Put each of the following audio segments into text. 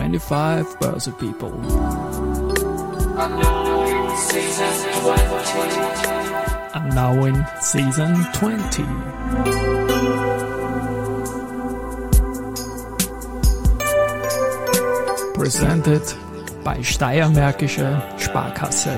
25 Börse People. And now in Season 20. Presented by Steiermärkische Sparkasse.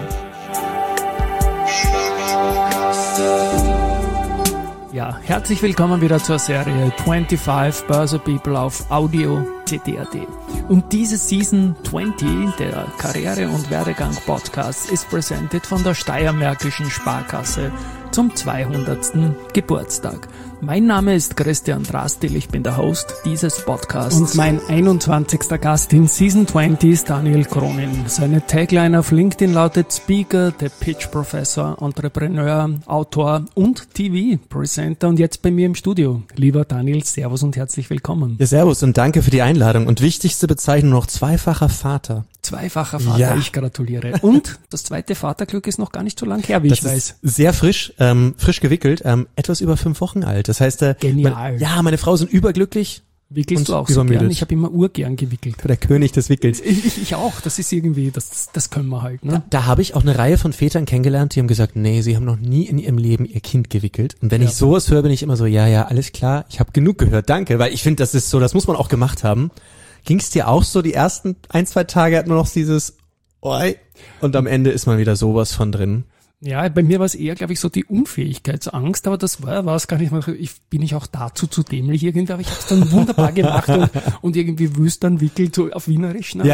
Ja, herzlich willkommen wieder zur Serie 25 Börse People auf Audio CD.at. Und diese Season 20 der Karriere- und Werdegang-Podcast ist presented von der Steiermärkischen Sparkasse zum 200. Geburtstag. Mein Name ist Christian Drastil, ich bin der Host dieses Podcasts. Und mein 21. Gast in Season 20 ist Daniel Kronin. Seine Tagline auf LinkedIn lautet Speaker, The Pitch Professor, Entrepreneur, Autor und TV-Presenter. Und jetzt bei mir im Studio. Lieber Daniel, servus und herzlich willkommen. Ja, servus und danke für die Einladung. Und wichtigste Bezeichnung noch, zweifacher Vater. Zweifacher Vater, ja. Ich gratuliere. Und das zweite Vaterglück ist noch gar nicht so lang her, wie das ich weiß. Sehr frisch, frisch gewickelt, etwas über 5 Wochen alt. Das heißt, genial. Meine Frau sind überglücklich. Wickelst du auch so gern? Ich habe immer urgern gewickelt. Der König des Wickels. Ich auch. Das ist irgendwie, das können wir halt. Ne? Da habe ich auch eine Reihe von Vätern kennengelernt, die haben gesagt, nee, sie haben noch nie in ihrem Leben ihr Kind gewickelt. Und wenn ich sowas höre, bin ich immer so, ja, alles klar, ich habe genug gehört, danke. Weil ich finde, das ist so, das muss man auch gemacht haben. Ging's dir auch so, die ersten 1-2 Tage hat man noch dieses Oi und am Ende ist man wieder sowas von drin? Ja, bei mir war es eher, glaube ich, so die Unfähigkeitsangst, aber das war es gar nicht mehr. Bin ich auch dazu zu dämlich irgendwie, aber ich habe es dann wunderbar gemacht und irgendwie wüstern wickelt, so auf Wienerisch. Ne?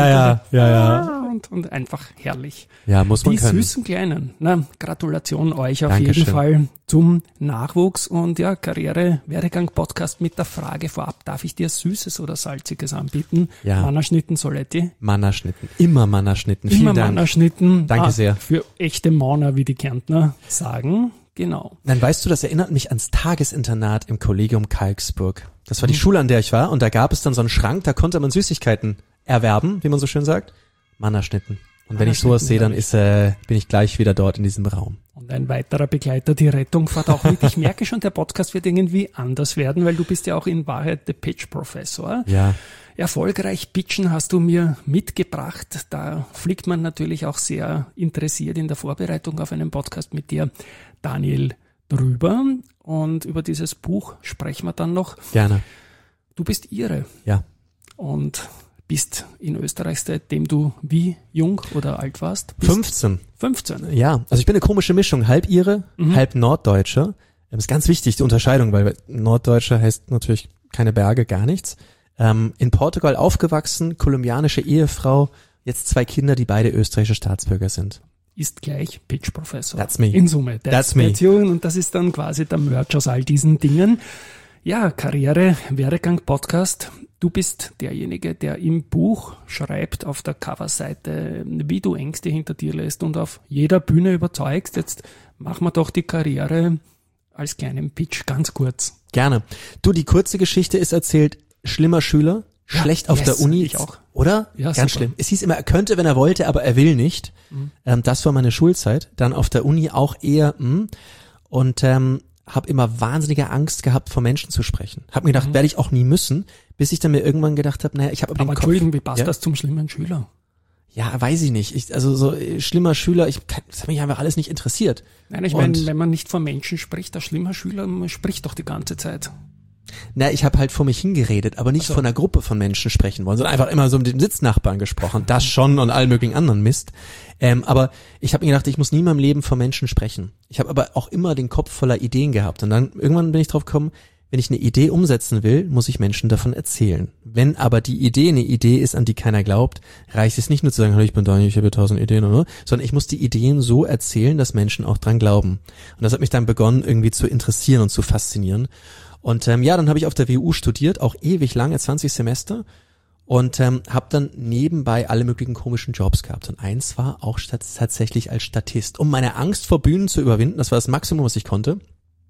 Ja. Und einfach herrlich. Ja, muss man die können. Die süßen Kleinen. Na, Gratulation euch auf Dankeschön. jeden Fall zum Nachwuchs und ja, Karriere-Werdegang-Podcast mit der Frage vorab, darf ich dir Süßes oder Salziges anbieten? Ja. Mannerschnitten, Soletti? Mannerschnitten. Immer Mannerschnitten. Vielen Dank. Mannerschnitten. Danke sehr. Für echte Manner, wie die Kärntner sagen. Genau. Dann weißt du, das erinnert mich ans Tagesinternat im Kollegium Kalksburg. Das war die Schule, an der ich war und da gab es dann so einen Schrank, da konnte man Süßigkeiten erwerben, wie man so schön sagt. Mannerschnitten. Und wenn ich sowas sehe, dann bin ich gleich wieder dort in diesem Raum. Und ein weiterer Begleiter, die Rettung fährt auch mit. Ich merke schon, der Podcast wird irgendwie anders werden, weil du bist ja auch in Wahrheit der Pitch-Professor. Ja. Erfolgreich pitchen hast du mir mitgebracht. Da fliegt man natürlich auch sehr interessiert in der Vorbereitung auf einen Podcast mit dir, Daniel, drüber. Und über dieses Buch sprechen wir dann noch. Gerne. Du bist Ire. Ja. Und bist in Österreich, seitdem du wie jung oder alt warst? 15. 15? Ja, also ich bin eine komische Mischung, halb Ire, halb Norddeutsche. Das ist ganz wichtig, die Unterscheidung, weil Norddeutsche heißt natürlich keine Berge, gar nichts. In Portugal aufgewachsen, kolumbianische Ehefrau, jetzt 2 Kinder, die beide österreichische Staatsbürger sind. Ist gleich Pitch-Professor. That's me. In Summe. That's me. Und das ist dann quasi der Merch aus all diesen Dingen. Ja, Karriere, Werdegang, Podcast. Du bist derjenige, der im Buch schreibt auf der Coverseite, wie du Ängste hinter dir lässt und auf jeder Bühne überzeugst. Jetzt machen wir doch die Karriere als kleinen Pitch ganz kurz. Gerne. Du, die kurze Geschichte ist erzählt, schlimmer Schüler, schlecht auf der Uni. Ich auch. Oder? Ja, ganz super. schlimm. Es hieß immer, er könnte, wenn er wollte, aber er will nicht. Das war meine Schulzeit. Dann auf der Uni auch eher, und habe immer wahnsinnige Angst gehabt, vor Menschen zu sprechen. Hab mir gedacht, werde ich auch nie müssen, bis ich dann mir irgendwann gedacht habe, naja, ich habe aber den Kopf. Entschuldigung, wie passt das zum schlimmen Schüler? Ja, weiß ich nicht. Also so schlimmer Schüler, das hat mich einfach alles nicht interessiert. Nein, ich meine, wenn man nicht vor Menschen spricht, der schlimmer Schüler, man spricht doch die ganze Zeit. Na, ich habe halt vor mich hingeredet, aber nicht von einer Gruppe von Menschen sprechen wollen, sondern einfach immer so mit den Sitznachbarn gesprochen. Das schon und allen möglichen anderen Mist. Aber ich habe mir gedacht, ich muss nie in meinem Leben vor Menschen sprechen. Ich habe aber auch immer den Kopf voller Ideen gehabt. Und dann irgendwann bin ich drauf gekommen, wenn ich eine Idee umsetzen will, muss ich Menschen davon erzählen. Wenn aber die Idee eine Idee ist, an die keiner glaubt, reicht es nicht nur zu sagen, hallo, ich bin Daniel, ich habe 1000 Ideen, oder? Sondern ich muss die Ideen so erzählen, dass Menschen auch dran glauben. Und das hat mich dann begonnen, irgendwie zu interessieren und zu faszinieren. Und dann habe ich auf der WU studiert, auch ewig lange, 20 Semester. Und habe dann nebenbei alle möglichen komischen Jobs gehabt. Und eins war auch tatsächlich als Statist, um meine Angst vor Bühnen zu überwinden. Das war das Maximum, was ich konnte.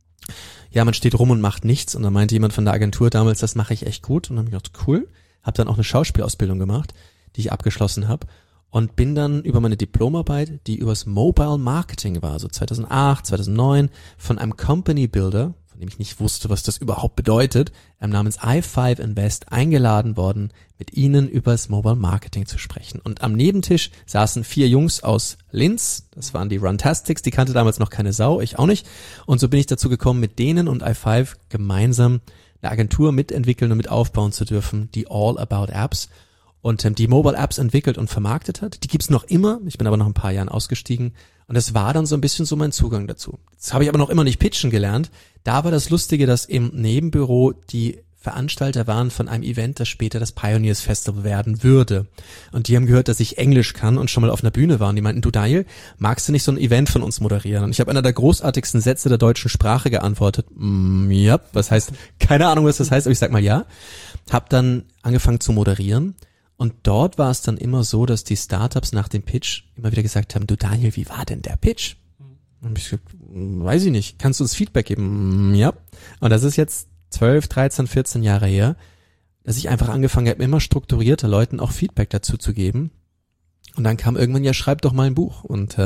Ja, man steht rum und macht nichts. Und dann meinte jemand von der Agentur damals, das mache ich echt gut. Und dann habe ich gedacht, cool. Habe dann auch eine Schauspielausbildung gemacht, die ich abgeschlossen habe. Und bin dann über meine Diplomarbeit, die übers Mobile Marketing war, so 2008, 2009, von einem Company Builder, von dem ich nicht wusste, was das überhaupt bedeutet, namens i5 Invest eingeladen worden, mit ihnen über das Mobile Marketing zu sprechen. Und am Nebentisch saßen 4 Jungs aus Linz, das waren die Runtastics, die kannte damals noch keine Sau, ich auch nicht. Und so bin ich dazu gekommen, mit denen und i5 gemeinsam eine Agentur mitentwickeln und mit aufbauen zu dürfen, die All About Apps. Und die Mobile Apps entwickelt und vermarktet hat. Die gibt's noch immer, ich bin aber noch ein paar Jahren ausgestiegen. Und das war dann so ein bisschen so mein Zugang dazu. Das habe ich aber noch immer nicht pitchen gelernt. Da war das Lustige, dass im Nebenbüro die Veranstalter waren von einem Event, das später das Pioneers Festival werden würde. Und die haben gehört, dass ich Englisch kann und schon mal auf einer Bühne war. Und die meinten, du Daniel, magst du nicht so ein Event von uns moderieren? Und ich habe einer der großartigsten Sätze der deutschen Sprache geantwortet. Ja, was heißt, keine Ahnung, was das heißt, aber ich sag mal ja. Hab dann angefangen zu moderieren. Und dort war es dann immer so, dass die Startups nach dem Pitch immer wieder gesagt haben, du Daniel, wie war denn der Pitch? Und ich gesagt, weiß ich nicht, kannst du uns Feedback geben? Ja. Und das ist jetzt 12, 13, 14 Jahre her, dass ich einfach angefangen habe, immer strukturierter Leuten auch Feedback dazu zu geben. Und dann kam irgendwann, ja, schreib doch mal ein Buch. Und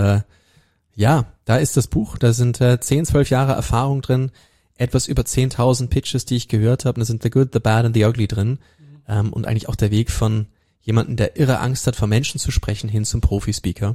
ja, da ist das Buch, da sind 10, 12 Jahre Erfahrung drin, etwas über 10.000 Pitches, die ich gehört habe. Und da sind The Good, The Bad and The Ugly drin. Und eigentlich auch der Weg von jemanden, der irre Angst hat, vor Menschen zu sprechen, hin zum Profi-Speaker.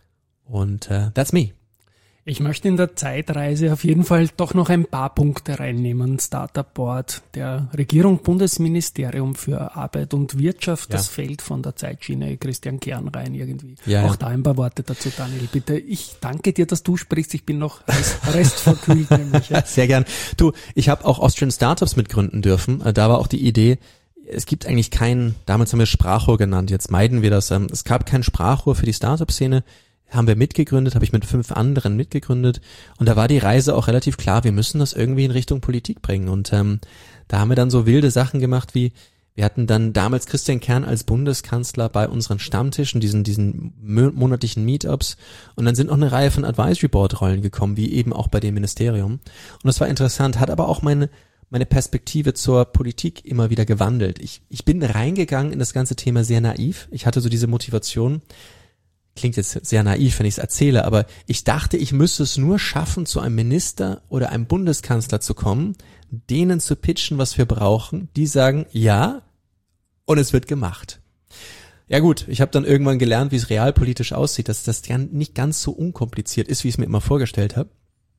Und that's me. Ich möchte in der Zeitreise auf jeden Fall doch noch ein paar Punkte reinnehmen. Startup Board der Regierung, Bundesministerium für Arbeit und Wirtschaft, das fällt von der Zeitschiene Christian Kern rein irgendwie. Ja, auch da ein paar Worte dazu, Daniel, bitte. Ich danke dir, dass du sprichst. Ich bin noch restverkühlt nämlich. Ja. Sehr gern. Du, ich habe auch Austrian Startups mitgründen dürfen. Da war auch die Idee, es gibt eigentlich kein, damals haben wir Sprachrohr genannt, jetzt meiden wir das. Es gab kein Sprachrohr für die Startup-Szene, haben wir mitgegründet, habe ich mit 5 anderen mitgegründet und da war die Reise auch relativ klar, wir müssen das irgendwie in Richtung Politik bringen und da haben wir dann so wilde Sachen gemacht wie, wir hatten dann damals Christian Kern als Bundeskanzler bei unseren Stammtischen, diesen monatlichen Meetups und dann sind noch eine Reihe von Advisory Board Rollen gekommen, wie eben auch bei dem Ministerium und das war interessant, hat aber auch meine Perspektive zur Politik immer wieder gewandelt. Ich bin reingegangen in das ganze Thema sehr naiv. Ich hatte so diese Motivation, klingt jetzt sehr naiv, wenn ich es erzähle, aber ich dachte, ich müsste es nur schaffen, zu einem Minister oder einem Bundeskanzler zu kommen, denen zu pitchen, was wir brauchen. Die sagen ja und es wird gemacht. Ja gut, ich habe dann irgendwann gelernt, wie es realpolitisch aussieht, dass das nicht ganz so unkompliziert ist, wie ich es mir immer vorgestellt habe.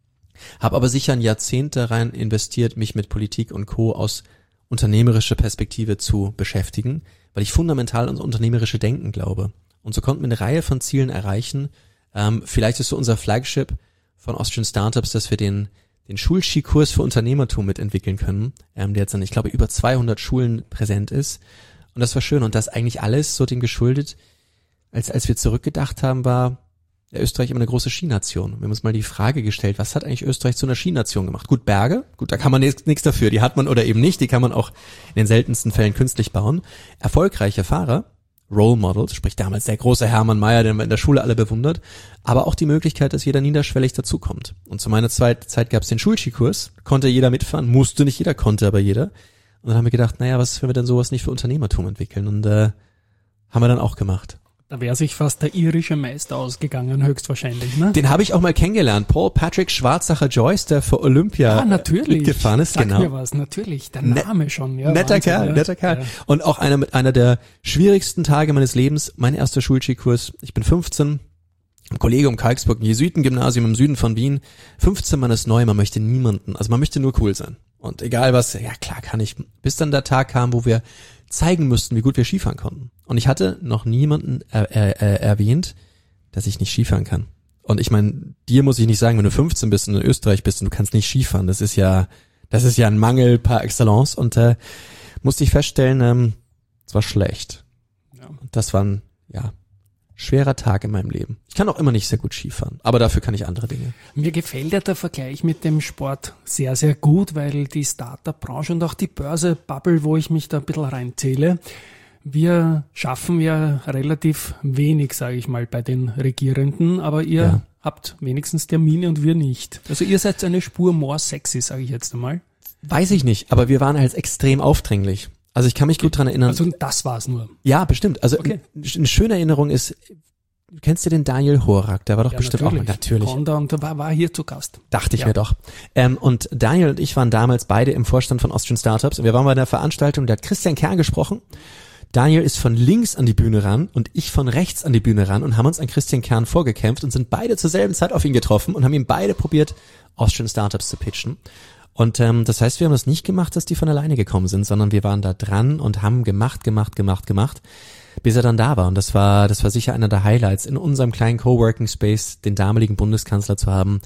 Habe aber sicher ein Jahrzehnt da rein investiert, mich mit Politik und Co. aus unternehmerischer Perspektive zu beschäftigen, weil ich fundamental ans unternehmerische Denken glaube. Und so konnten wir eine Reihe von Zielen erreichen. Vielleicht ist so unser Flagship von Austrian Startups, dass wir den Schulskikurs für Unternehmertum mitentwickeln können, der jetzt an, ich glaube, über 200 Schulen präsent ist. Und das war schön. Und das eigentlich alles so dem geschuldet, als wir zurückgedacht haben, war Österreich immer eine große Skination. Wir haben uns mal die Frage gestellt, was hat eigentlich Österreich zu einer Skination gemacht? Gut, Berge, gut, da kann man nichts dafür, die hat man oder eben nicht, die kann man auch in den seltensten Fällen künstlich bauen. Erfolgreiche Fahrer, Role Models, sprich damals der große Hermann Mayer, den man in der Schule alle bewundert, aber auch die Möglichkeit, dass jeder niederschwellig dazukommt. Und zu meiner Zeit gab es den Schulskikurs, konnte jeder mitfahren, musste nicht jeder, konnte aber jeder. Und dann haben wir gedacht, naja, was, wenn wir denn sowas nicht für Unternehmertum entwickeln? Und haben wir dann auch gemacht. Da wäre sich fast der irische Meister ausgegangen, höchstwahrscheinlich, ne? Den habe ich auch mal kennengelernt. Paul Patrick Schwarzacher-Joyce, der für Olympia mitgefahren ist. Sag genau. mir was, natürlich. Der Name schon. Ja, netter Wahnsinn, Kerl. Ja. Und auch einer der schwierigsten Tage meines Lebens, mein erster Schulskikurs. Ich bin 15, im Kollegium Kalksburg, ein Jesuitengymnasium im Süden von Wien. 15, man ist neu, man möchte niemanden, also man möchte nur cool sein. Und egal was, ja klar kann ich. Bis dann der Tag kam, wo wir zeigen müssten, wie gut wir Skifahren konnten. Und ich hatte noch niemanden erwähnt, dass ich nicht Skifahren kann. Und ich meine, dir muss ich nicht sagen, wenn du 15 bist und in Österreich bist und du kannst nicht Skifahren, das ist ja ein Mangel par excellence. Und musste ich feststellen, es war schlecht. Ja. Und das war ein schwerer Tag in meinem Leben. Ich kann auch immer nicht sehr gut Skifahren, aber dafür kann ich andere Dinge. Mir gefällt ja der Vergleich mit dem Sport sehr, sehr gut, weil die Startup-Branche und auch die Börse-Bubble, wo ich mich da ein bisschen reinzähle, wir schaffen ja relativ wenig, sage ich mal, bei den Regierenden, aber ihr habt wenigstens Termine und wir nicht. Also ihr seid eine Spur more sexy, sage ich jetzt einmal. Weiß ich nicht, aber wir waren halt extrem aufdringlich. Also ich kann mich gut dran erinnern. Also das war's nur. Ja, bestimmt. Also eine schöne Erinnerung ist, kennst du den Daniel Horak? Der war doch bestimmt auch natürlich. Konda und war hier zu Gast. Dachte ich mir doch. Und Daniel und ich waren damals beide im Vorstand von Austrian Startups und wir waren bei einer Veranstaltung, da hat Christian Kern gesprochen. Daniel ist von links an die Bühne ran und ich von rechts an die Bühne ran und haben uns an Christian Kern vorgekämpft und sind beide zur selben Zeit auf ihn getroffen und haben ihm beide probiert, Austrian Startups zu pitchen. Und das heißt, wir haben das nicht gemacht, dass die von alleine gekommen sind, sondern wir waren da dran und haben gemacht, bis er dann da war. Und das war sicher einer der Highlights, in unserem kleinen Coworking Space den damaligen Bundeskanzler zu haben.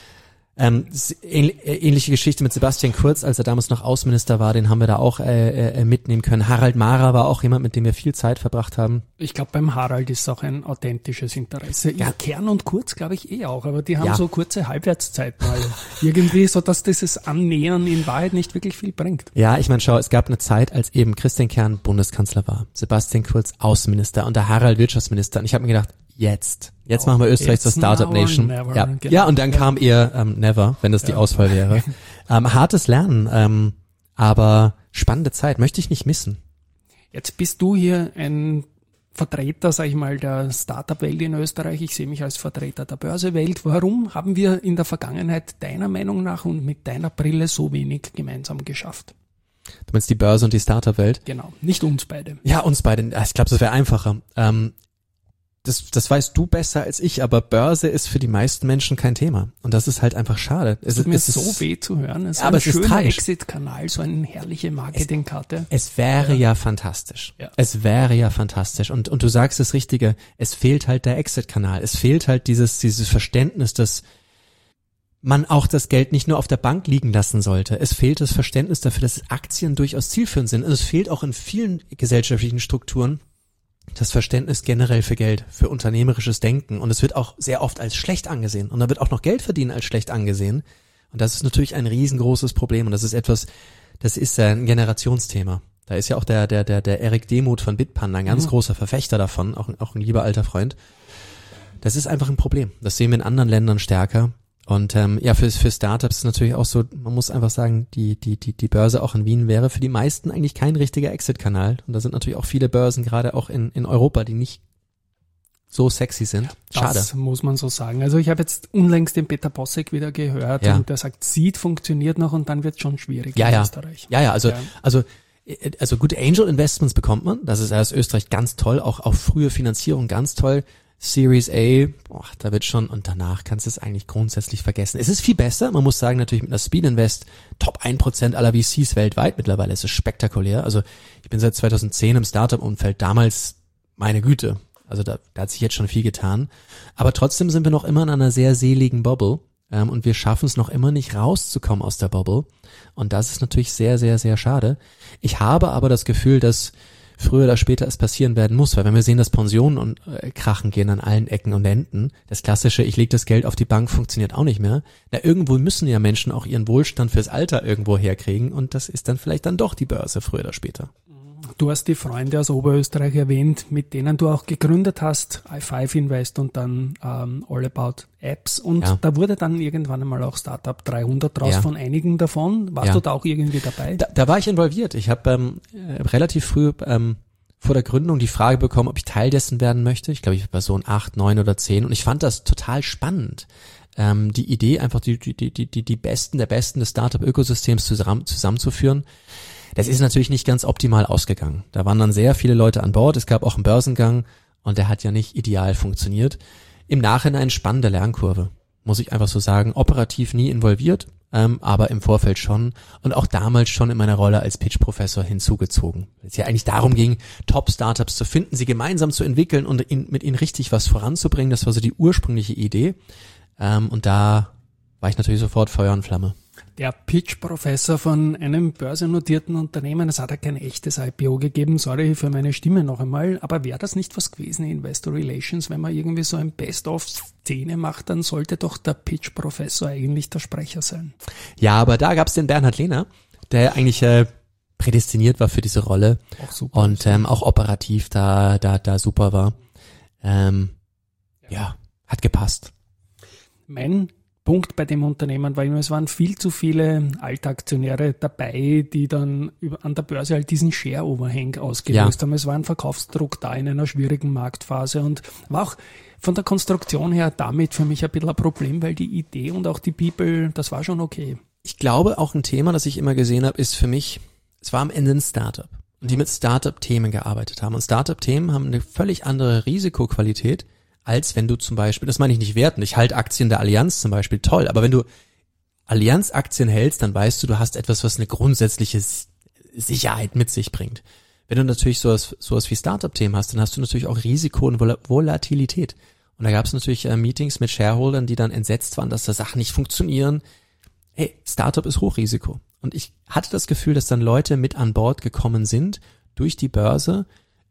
Ähnliche Geschichte mit Sebastian Kurz, als er damals noch Außenminister war, den haben wir da auch mitnehmen können. Harald Mahrer war auch jemand, mit dem wir viel Zeit verbracht haben. Ich glaube, beim Harald ist auch ein authentisches Interesse. Ja, Kern und Kurz glaube ich auch, aber die haben so kurze Halbwertszeiten. Also irgendwie so, dass dieses Annähern in Wahrheit nicht wirklich viel bringt. Ja, ich meine, schau, es gab eine Zeit, als eben Christian Kern Bundeskanzler war, Sebastian Kurz Außenminister und der Harald Wirtschaftsminister. Und ich habe mir gedacht, Jetzt machen wir Österreich zur Startup Nation. Ja, und dann kam eher Never, wenn das die Auswahl wäre. Hartes Lernen, aber spannende Zeit, möchte ich nicht missen. Jetzt bist du hier ein Vertreter, sag ich mal, der Startup-Welt in Österreich. Ich sehe mich als Vertreter der Börsewelt. Warum haben wir in der Vergangenheit deiner Meinung nach und mit deiner Brille so wenig gemeinsam geschafft? Du meinst die Börse und die Startup-Welt? Genau, nicht uns beide. Ja, uns beide. Ich glaube, das wäre einfacher. Das weißt du besser als ich, aber Börse ist für die meisten Menschen kein Thema. Und das ist halt einfach schade. Es tut mir so weh zu hören. Es ist ein schöner Exit-Kanal, so eine herrliche Marketingkarte. Es wäre ja fantastisch. Ja. Es wäre ja fantastisch. Und du sagst das Richtige. Es fehlt halt der Exit-Kanal. Es fehlt halt dieses Verständnis, dass man auch das Geld nicht nur auf der Bank liegen lassen sollte. Es fehlt das Verständnis dafür, dass Aktien durchaus zielführend sind. Und es fehlt auch in vielen gesellschaftlichen Strukturen das Verständnis generell für Geld, für unternehmerisches Denken. Und es wird auch sehr oft als schlecht angesehen. Und da wird auch noch Geld verdienen als schlecht angesehen. Und das ist natürlich ein riesengroßes Problem. Und das ist ein Generationsthema. Da ist ja auch der Erik Demuth von Bitpanda ein ganz großer Verfechter davon, auch ein lieber alter Freund. Das ist einfach ein Problem. Das sehen wir in anderen Ländern stärker. Und für Startups ist natürlich auch so, man muss einfach sagen, die Börse auch in Wien wäre für die meisten eigentlich kein richtiger Exit-Kanal. Und da sind natürlich auch viele Börsen, gerade auch in Europa, die nicht so sexy sind. Schade. Das muss man so sagen. Also ich habe jetzt unlängst den Peter Bossek wieder gehört und der sagt, Seed funktioniert noch und dann wird es schon schwierig in Österreich. Also gute Angel Investments bekommt man. Das ist aus Österreich ganz toll, auch frühe Finanzierung ganz toll. Series A, da wird schon, und danach kannst du es eigentlich grundsätzlich vergessen. Es ist viel besser, man muss sagen, natürlich mit einer Speed Invest, Top 1% aller VCs weltweit mittlerweile, es ist spektakulär. Also ich bin seit 2010 im Startup-Umfeld, damals, meine Güte, also da hat sich jetzt schon viel getan. Aber trotzdem sind wir noch immer in einer sehr seligen Bubble und wir schaffen es noch immer nicht rauszukommen aus der Bubble. Und das ist natürlich sehr, sehr, sehr schade. Ich habe aber das Gefühl, dass früher oder später es passieren werden muss, weil wenn wir sehen, dass Pensionen und krachen gehen an allen Ecken und Enden, das klassische, ich lege das Geld auf die Bank, funktioniert auch nicht mehr. Na, irgendwo müssen ja Menschen auch ihren Wohlstand fürs Alter irgendwo herkriegen und das ist dann vielleicht dann doch die Börse früher oder später. Du hast die Freunde aus Oberösterreich erwähnt, mit denen du auch gegründet hast, i5 Invest und dann All About Apps und da wurde dann irgendwann einmal auch Startup 300 draus von einigen davon. Warst du da auch irgendwie dabei? Da war ich involviert. Ich habe relativ früh vor der Gründung die Frage bekommen, ob ich Teil dessen werden möchte. Ich glaube, ich war so ein 8, 9 oder 10 und ich fand das total spannend. Die Idee, einfach die Besten der Besten des Startup-Ökosystems zusammenzuführen. Das ist natürlich nicht ganz optimal ausgegangen. Da waren dann sehr viele Leute an Bord. Es gab auch einen Börsengang und der hat ja nicht ideal funktioniert. Im Nachhinein spannende Lernkurve, muss ich einfach so sagen. Operativ nie involviert, aber im Vorfeld schon und auch damals schon in meiner Rolle als Pitch-Professor hinzugezogen. Es ja eigentlich darum ging, Top-Startups zu finden, sie gemeinsam zu entwickeln und mit ihnen richtig was voranzubringen. Das war so die ursprüngliche Idee. Und da war ich natürlich sofort Feuer und Flamme. Der Pitch-Professor von einem börsennotierten Unternehmen, es hat ja kein echtes IPO gegeben, sorry für meine Stimme noch einmal, aber wäre das nicht was gewesen in Investor Relations, wenn man irgendwie so ein Best-of-Szene macht, dann sollte doch der Pitch-Professor eigentlich der Sprecher sein. Ja, aber da gab's den Bernhard Lehner, der eigentlich prädestiniert war für diese Rolle auch super und auch operativ da super war. Hat gepasst. Mein Punkt bei dem Unternehmen war immer, es waren viel zu viele Altaktionäre dabei, die dann an der Börse halt diesen Share-Overhang ausgelöst haben. Es war ein Verkaufsdruck da in einer schwierigen Marktphase und war auch von der Konstruktion her damit für mich ein bisschen ein Problem, weil die Idee und auch die People, das war schon okay. Ich glaube, auch ein Thema, das ich immer gesehen habe, ist für mich, es war am Ende ein Startup und die mit Startup-Themen gearbeitet haben. Und Startup-Themen haben eine völlig andere Risikoqualität, als wenn du zum Beispiel, das meine ich nicht werten, ich halte Aktien der Allianz zum Beispiel toll, aber wenn du Allianz-Aktien hältst, dann weißt du hast etwas, was eine grundsätzliche Sicherheit mit sich bringt. Wenn du natürlich sowas wie Startup-Themen hast, dann hast du natürlich auch Risiko und Volatilität. Und da gab es natürlich Meetings mit Shareholdern, die dann entsetzt waren, dass da Sachen nicht funktionieren. Hey, Startup ist Hochrisiko. Und ich hatte das Gefühl, dass dann Leute mit an Bord gekommen sind durch die Börse,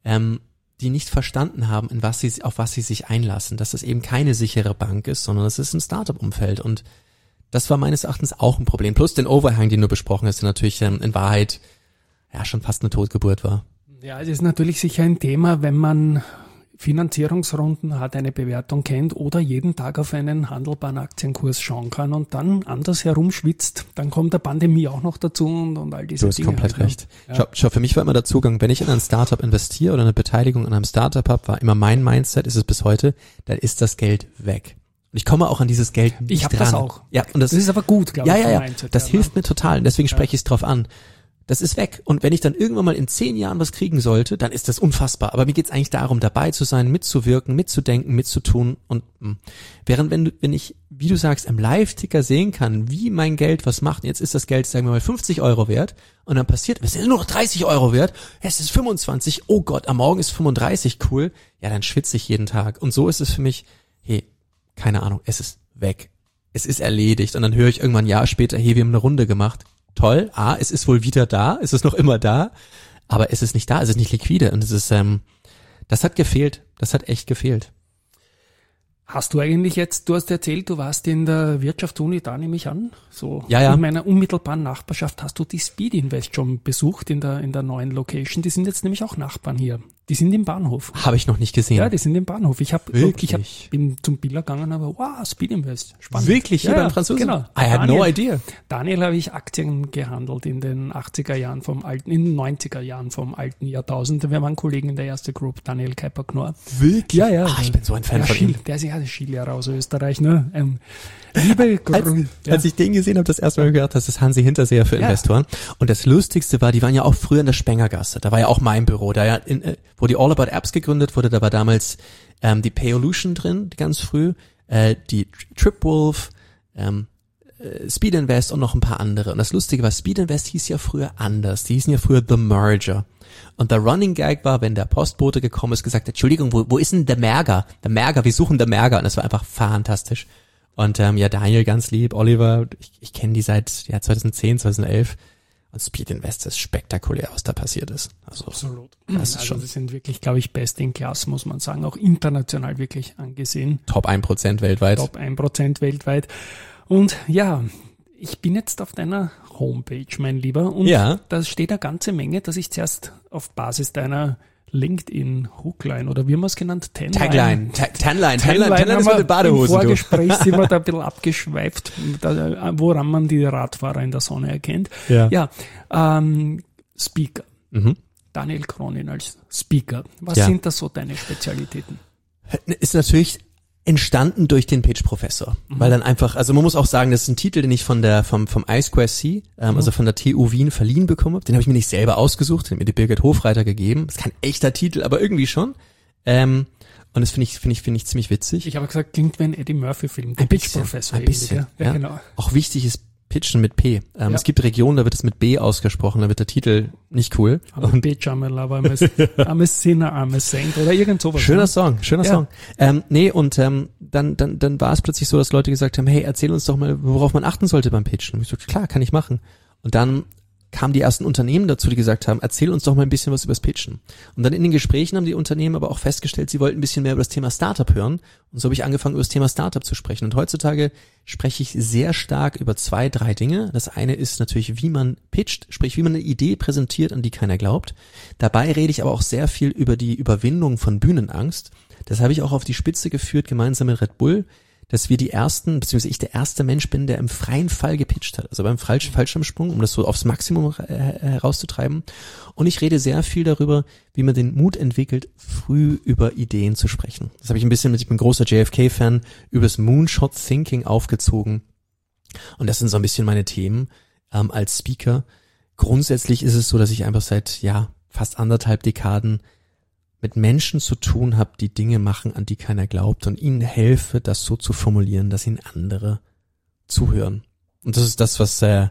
die nicht verstanden haben, auf was sie sich einlassen, dass das eben keine sichere Bank ist, sondern es ist ein Startup-Umfeld und das war meines Erachtens auch ein Problem. Plus den Overhang, den du besprochen hast, der natürlich in Wahrheit ja schon fast eine Totgeburt war. Ja, es ist natürlich sicher ein Thema, wenn man Finanzierungsrunden hat, eine Bewertung kennt oder jeden Tag auf einen handelbaren Aktienkurs schauen kann und dann anders herumschwitzt, dann kommt der Pandemie auch noch dazu und all diese Dinge. Du hast komplett recht. Ja. Schau, für mich war immer der Zugang, wenn ich in ein Startup investiere oder eine Beteiligung an einem Startup habe, war immer mein Mindset, ist es bis heute, dann ist das Geld weg. Und ich komme auch an dieses Geld nicht Ich habe das auch. Ja, und das ist aber gut, glaube ich. Ja. Das hilft mir total und deswegen spreche ich es drauf an. Das ist weg. Und wenn ich dann irgendwann mal in 10 Jahren was kriegen sollte, dann ist das unfassbar. Aber mir geht's eigentlich darum, dabei zu sein, mitzuwirken, mitzudenken, mitzutun. Und während wenn ich, wie du sagst, im Live-Ticker sehen kann, wie mein Geld was macht, jetzt ist das Geld, sagen wir mal, 50 € wert und dann passiert, es ist nur noch 30 € wert, es ist 25, oh Gott, am Morgen ist 35, cool. Ja, dann schwitze ich jeden Tag. Und so ist es für mich, hey, keine Ahnung, es ist weg. Es ist erledigt. Und dann höre ich irgendwann ein Jahr später, hey, wir haben eine Runde gemacht. Toll, es ist wohl wieder da, es ist noch immer da, aber es ist nicht da, es ist nicht liquide und es ist, das hat gefehlt, das hat echt gefehlt. Hast du eigentlich jetzt, du hast erzählt, du warst in der Wirtschaftsuni, da nehme ich an, so ja. In meiner unmittelbaren Nachbarschaft, hast du die Speed Invest schon besucht in der neuen Location, die sind jetzt nämlich auch Nachbarn hier. Die sind im Bahnhof. Habe ich noch nicht gesehen. Ja, die sind im Bahnhof. Ich bin zum Biller gegangen, aber wow, Speed Invest. Spannend. Wirklich? Ja, Hier beim Franzosen? Genau. I had no idea. Daniel habe ich Aktien gehandelt in den 80er Jahren in den 90er Jahren vom alten Jahrtausend. Wir waren Kollegen in der ersten Group, Daniel Kuiper-Knorr. Wirklich? Ja. Ich bin so ein Fan von ihm. Der ist ja Skilehrer aus Österreich, ne? Als ich den gesehen habe, das erste Mal gehört, das ist Hansi Hinterseher für Investoren. Und das Lustigste war, die waren ja auch früher in der Spengergasse. Da war ja auch mein Büro. Da wo die All About Apps gegründet wurde, da war damals die Payolution drin, ganz früh, die Tripwolf, Speed Invest und noch ein paar andere. Und das Lustige war, Speed Invest hieß ja früher anders. Die hießen ja früher The Merger. Und der Running Gag war, wenn der Postbote gekommen ist, gesagt hat, Entschuldigung, wo ist denn der Merger? Der Merger, wir suchen der Merger. Und das war einfach fantastisch. Und Daniel ganz lieb, Oliver, ich kenne die seit 2010, 2011. Und Speed Invest ist spektakulär, was da passiert ist. Also, absolut. Das ist schon. Sie sind wirklich, glaube ich, best in class, muss man sagen. Auch international wirklich angesehen. Top 1% weltweit. Top 1% weltweit. Und ja, ich bin jetzt auf deiner Homepage, mein Lieber. Und da steht eine ganze Menge, dass ich zuerst auf Basis deiner LinkedIn-Hookline oder wie haben wir es genannt? Tagline ist mit den Badehosen. Im Vorgespräch sind wir da ein bisschen abgeschweift, woran man die Radfahrer in der Sonne erkennt. Speaker. Daniel Cronin als Speaker. Was sind da so deine Spezialitäten? Ist natürlich entstanden durch den Pitch-Professor, weil dann einfach, also man muss auch sagen, das ist ein Titel, den ich vom I2C, also von der TU Wien verliehen bekommen habe. Den habe ich mir nicht selber ausgesucht, den hat mir die Birgit Hofreiter gegeben. Das ist kein echter Titel, aber irgendwie schon. Und das finde ich ziemlich witzig. Ich habe gesagt, klingt wie ein Eddie Murphy-Film. Der Pitch-Professor. Ein bisschen. Ja, genau. Auch wichtig ist Pitchen mit P. Es gibt Regionen, da wird es mit B ausgesprochen, da wird der Titel nicht cool. I'm a bitch, I'm a lover, I'm a sinner, I'm a saint oder irgend sowas. Schöner Song. Dann war es plötzlich so, dass Leute gesagt haben, hey, erzähl uns doch mal, worauf man achten sollte beim Pitchen. Und ich so, klar, kann ich machen. Und dann kamen die ersten Unternehmen dazu, die gesagt haben, erzähl uns doch mal ein bisschen was übers Pitchen. Und dann in den Gesprächen haben die Unternehmen aber auch festgestellt, sie wollten ein bisschen mehr über das Thema Startup hören. Und so habe ich angefangen, über das Thema Startup zu sprechen. Und heutzutage spreche ich sehr stark über 2, 3 Dinge. Das eine ist natürlich, wie man pitcht, sprich, wie man eine Idee präsentiert, an die keiner glaubt. Dabei rede ich aber auch sehr viel über die Überwindung von Bühnenangst. Das habe ich auch auf die Spitze geführt, gemeinsam mit Red Bull. dass wir die ersten, beziehungsweise ich der erste Mensch bin, der im freien Fall gepitcht hat. Also beim Fallschirmsprung, um das so aufs Maximum herauszutreiben. Und ich rede sehr viel darüber, wie man den Mut entwickelt, früh über Ideen zu sprechen. Das habe ich ein bisschen ich bin großer JFK-Fan, übers Moonshot-Thinking aufgezogen. Und das sind so ein bisschen meine Themen als Speaker. Grundsätzlich ist es so, dass ich einfach seit fast 1,5 Dekaden mit Menschen zu tun habe, die Dinge machen, an die keiner glaubt und ihnen helfe, das so zu formulieren, dass ihnen andere zuhören. Und das ist das, was einer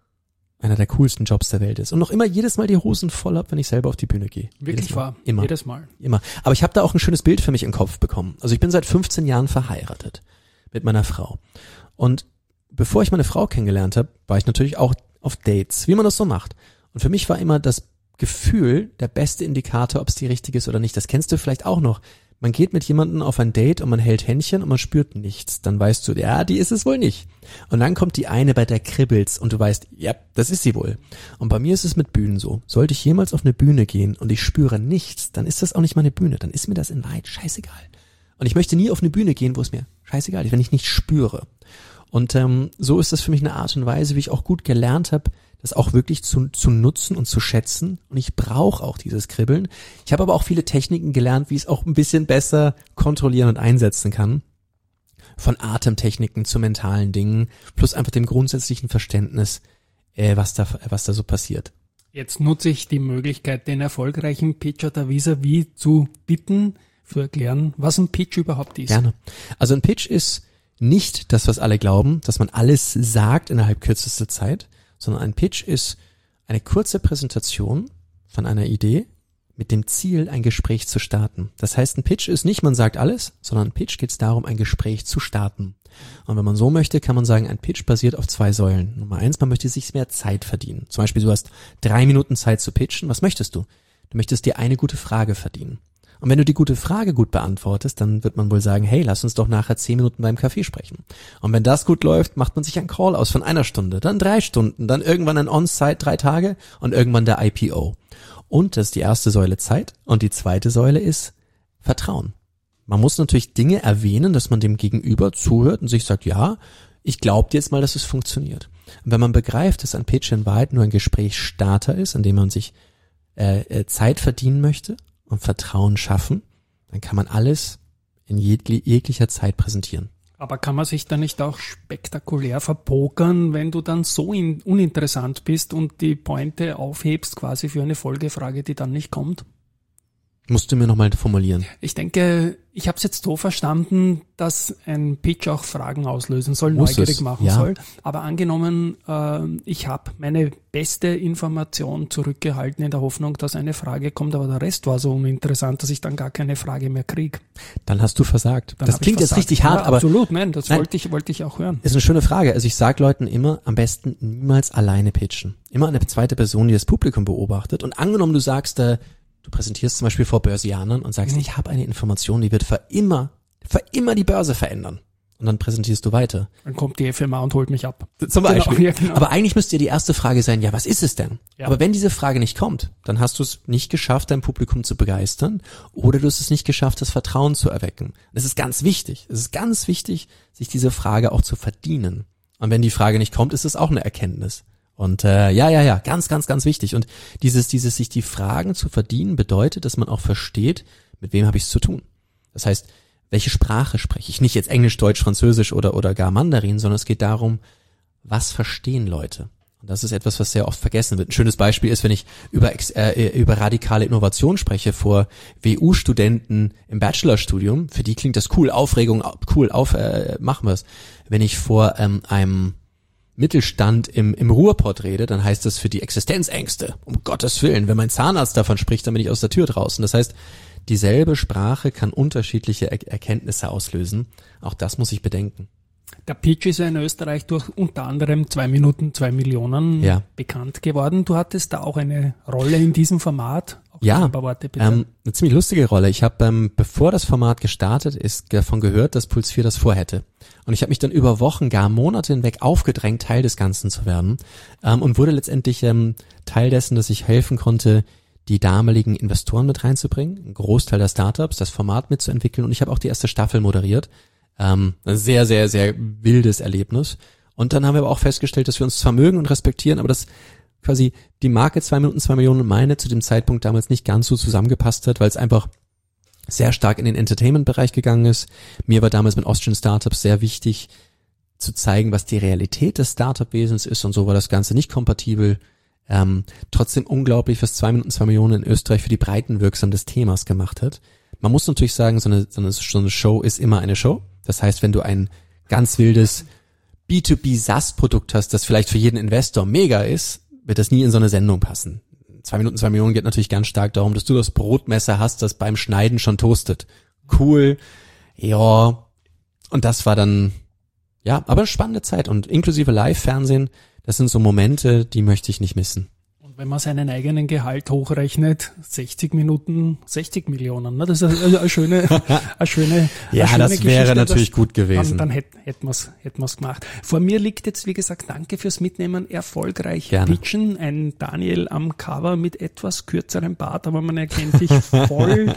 der coolsten Jobs der Welt ist. Und noch immer jedes Mal die Hosen voll habe, wenn ich selber auf die Bühne gehe. Wirklich wahr? Immer. Jedes Mal? Immer. Aber ich habe da auch ein schönes Bild für mich im Kopf bekommen. Also ich bin seit 15 Jahren verheiratet mit meiner Frau. Und bevor ich meine Frau kennengelernt habe, war ich natürlich auch auf Dates, wie man das so macht. Und für mich war immer das Gefühl der beste Indikator, ob es die richtige ist oder nicht. Das kennst du vielleicht auch noch. Man geht mit jemandem auf ein Date und man hält Händchen und man spürt nichts. Dann weißt du, die ist es wohl nicht. Und dann kommt die eine, bei der kribbelt's und du weißt, das ist sie wohl. Und bei mir ist es mit Bühnen so. Sollte ich jemals auf eine Bühne gehen und ich spüre nichts, dann ist das auch nicht meine Bühne. Dann ist mir das in Wahrheit scheißegal. Und ich möchte nie auf eine Bühne gehen, wo es mir scheißegal ist, wenn ich nicht spüre. Und so ist das für mich eine Art und Weise, wie ich auch gut gelernt habe, das auch wirklich zu nutzen und zu schätzen. Und ich brauche auch dieses Kribbeln. Ich habe aber auch viele Techniken gelernt, wie ich es auch ein bisschen besser kontrollieren und einsetzen kann. Von Atemtechniken zu mentalen Dingen, plus einfach dem grundsätzlichen Verständnis, was da so passiert. Jetzt nutze ich die Möglichkeit, den erfolgreichen Pitcher da vis-à-vis zu bitten, zu erklären, was ein Pitch überhaupt ist. Gerne. Also ein Pitch ist nicht das, was alle glauben, dass man alles sagt innerhalb kürzester Zeit, sondern ein Pitch ist eine kurze Präsentation von einer Idee mit dem Ziel, ein Gespräch zu starten. Das heißt, ein Pitch ist nicht, man sagt alles, sondern ein Pitch geht es darum, ein Gespräch zu starten. Und wenn man so möchte, kann man sagen, ein Pitch basiert auf 2 Säulen. Nummer 1, man möchte sich mehr Zeit verdienen. Zum Beispiel, du hast 3 Minuten Zeit zu pitchen. Was möchtest du? Du möchtest dir eine gute Frage verdienen. Und wenn du die gute Frage gut beantwortest, dann wird man wohl sagen, hey, lass uns doch nachher 10 Minuten beim Kaffee sprechen. Und wenn das gut läuft, macht man sich einen Call aus von 1 Stunde, dann 3 Stunden, dann irgendwann ein On-Site 3 Tage und irgendwann der IPO. Und das ist die erste Säule Zeit. Und die zweite Säule ist Vertrauen. Man muss natürlich Dinge erwähnen, dass man dem Gegenüber zuhört und sich sagt, ja, ich glaube dir jetzt mal, dass es funktioniert. Und wenn man begreift, dass ein Pitch in Wahrheit nur ein Gesprächsstarter ist, in dem man sich Zeit verdienen möchte und Vertrauen schaffen, dann kann man alles in jeglicher Zeit präsentieren. Aber kann man sich da nicht auch spektakulär verpokern, wenn du dann so uninteressant bist und die Pointe aufhebst quasi für eine Folgefrage, die dann nicht kommt? Musst du mir nochmal formulieren. Ich denke, ich habe es jetzt so verstanden, dass ein Pitch auch Fragen auslösen soll, neugierig machen soll. Aber angenommen, ich habe meine beste Information zurückgehalten in der Hoffnung, dass eine Frage kommt, aber der Rest war so uninteressant, dass ich dann gar keine Frage mehr kriege. Dann hast du versagt. Das klingt jetzt richtig hart, aber... Absolut, nein, das wollte ich auch hören. Ist eine schöne Frage. Also ich sage Leuten immer, am besten niemals alleine pitchen. Immer eine zweite Person, die das Publikum beobachtet. Und angenommen, du sagst, du präsentierst zum Beispiel vor Börsianern und sagst, ich habe eine Information, die wird für immer die Börse verändern. Und dann präsentierst du weiter. Dann kommt die FMA und holt mich ab. Zum Beispiel. Genau, ja, genau. Aber eigentlich müsste ja die erste Frage sein, was ist es denn? Ja. Aber wenn diese Frage nicht kommt, dann hast du es nicht geschafft, dein Publikum zu begeistern oder du hast es nicht geschafft, das Vertrauen zu erwecken. Das ist ganz wichtig. Es ist ganz wichtig, sich diese Frage auch zu verdienen. Und wenn die Frage nicht kommt, ist es auch eine Erkenntnis. Und ganz, ganz, ganz wichtig. Und dieses sich die Fragen zu verdienen, bedeutet, dass man auch versteht, mit wem habe ich es zu tun. Das heißt, welche Sprache spreche ich? Nicht jetzt Englisch, Deutsch, Französisch oder gar Mandarin, sondern es geht darum, was verstehen Leute? Und das ist etwas, was sehr oft vergessen wird. Ein schönes Beispiel ist, wenn ich über radikale Innovation spreche vor WU-Studenten im Bachelorstudium. Für die klingt das cool, Aufregung, cool, machen wir es. Wenn ich vor einem Mittelstand im Ruhrpott rede, dann heißt das für die Existenzängste. Um Gottes Willen, wenn mein Zahnarzt davon spricht, dann bin ich aus der Tür draußen. Das heißt, dieselbe Sprache kann unterschiedliche Erkenntnisse auslösen. Auch das muss ich bedenken. Der Pitch ist ja in Österreich durch unter anderem 2 Minuten, 2 Millionen bekannt geworden. Du hattest da auch eine Rolle in diesem Format. Ja, eine ziemlich lustige Rolle. Ich habe, bevor das Format gestartet ist, davon gehört, dass Puls 4 das vorhätte. Und ich habe mich dann über Wochen, gar Monate hinweg aufgedrängt, Teil des Ganzen zu werden und wurde letztendlich Teil dessen, dass ich helfen konnte, die damaligen Investoren mit reinzubringen, einen Großteil der Startups, das Format mitzuentwickeln und ich habe auch die erste Staffel moderiert. Ein sehr, sehr, sehr wildes Erlebnis. Und dann haben wir aber auch festgestellt, dass wir uns zwar mögen und respektieren, aber dass quasi die Marke 2 Minuten 2 Millionen und meine zu dem Zeitpunkt damals nicht ganz so zusammengepasst hat, weil es einfach sehr stark in den Entertainment-Bereich gegangen ist. Mir war damals mit Austrian Startups sehr wichtig zu zeigen, was die Realität des Startup-Wesens ist, und so war das Ganze nicht kompatibel. Trotzdem unglaublich, was 2 Minuten 2 Millionen in Österreich für die Breitenwirksam des Themas gemacht hat. Man muss natürlich sagen, so eine Show ist immer eine Show. Das heißt, wenn du ein ganz wildes B2B SaaS-Produkt hast, das vielleicht für jeden Investor mega ist, wird das nie in so eine Sendung passen. 2 Minuten 2 Millionen geht natürlich ganz stark darum, dass du das Brotmesser hast, das beim Schneiden schon toastet. Cool. Ja. Und das war dann, ja, aber spannende Zeit. Und inklusive Live-Fernsehen, das sind so Momente, die möchte ich nicht missen. Und wenn man seinen eigenen Gehalt hochrechnet, 60 Minuten, 60 Millionen. Ne? Das ist eine schöne ja, schöne das Geschichte, wäre natürlich gut gewesen. Dann hätten wir's gemacht. Vor mir liegt jetzt, wie gesagt, danke fürs Mitnehmen, erfolgreich Gerne. pitchen. Ein Daniel am Cover mit etwas kürzerem Bart, aber man erkennt dich voll.